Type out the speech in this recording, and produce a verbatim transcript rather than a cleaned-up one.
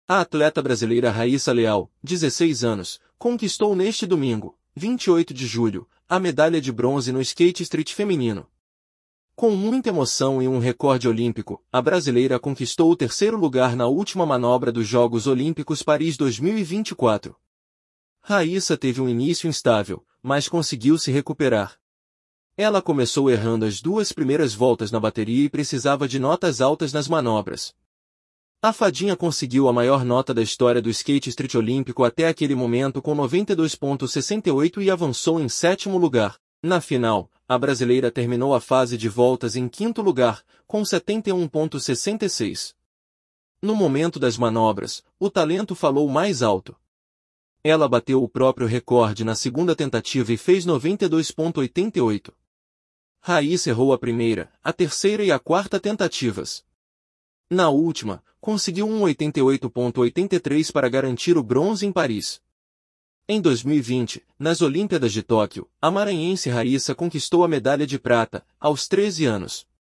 A atleta brasileira Raíssa Leal, dezesseis anos, conquistou neste domingo, vinte e oito de julho, a medalha de bronze no skate street feminino. Com muita emoção e um recorde olímpico, a brasileira conquistou o terceiro lugar na última manobra dos Jogos Olímpicos Paris dois mil e vinte e quatro. Raíssa teve um início instável, mas conseguiu se recuperar. Ela começou errando as duas primeiras voltas na bateria e precisava de notas altas nas manobras. A fadinha conseguiu a maior nota da história do skate street olímpico até aquele momento com noventa e dois ponto sessenta e oito e avançou em sétimo lugar. Na final, a brasileira terminou a fase de voltas em quinto lugar, com setenta e um ponto sessenta e seis. No momento das manobras, o talento falou mais alto. Ela bateu o próprio recorde na segunda tentativa e fez noventa e dois ponto oitenta e oito. Raíssa errou a primeira, a terceira e a quarta tentativas. Na última, conseguiu um oitenta e oito ponto oitenta e três para garantir o bronze em Paris. Em dois mil e vinte, nas Olimpíadas de Tóquio, a maranhense Raíssa conquistou a medalha de prata, aos treze anos.